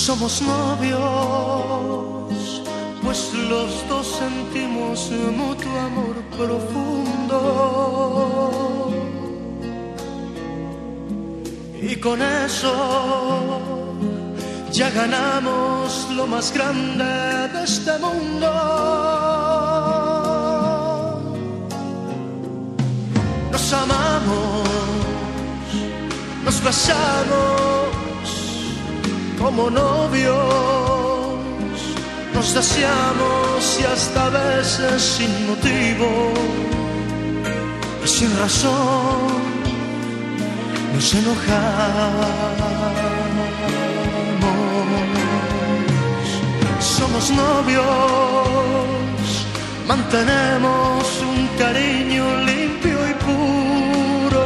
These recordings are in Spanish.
Somos novios, pues los dos sentimos mutuo amor profundo. Y con eso ya ganamos lo más grande de este mundo. Nos amamos, nos besamos como novios, nos deseamos y hasta a veces sin motivo y sin razón nos enojamos. Somos novios, mantenemos un cariño limpio y puro.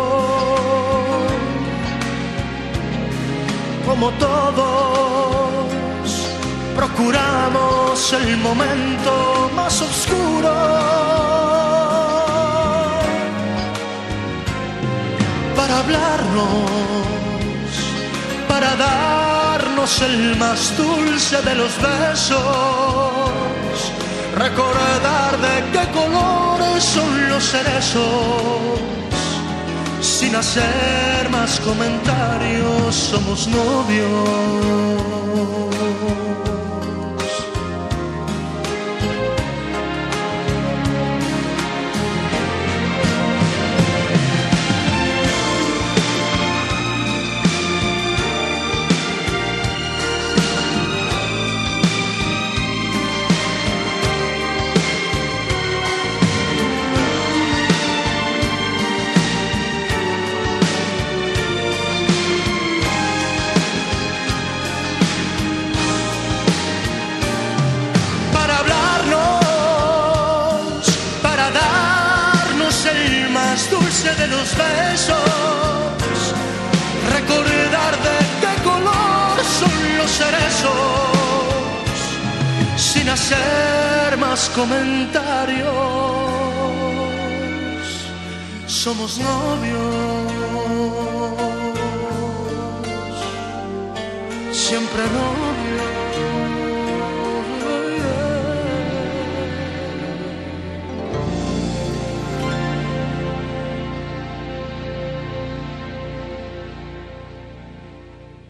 Como todos, procuramos el momento más oscuro para hablarnos, para darnos el más dulce de los besos, recordar de qué colores son los cerezos. Sin hacer más comentarios, somos novios. Dulce de los besos, recordar de qué color son los cerezos, sin hacer más comentarios, somos novios, siempre novios.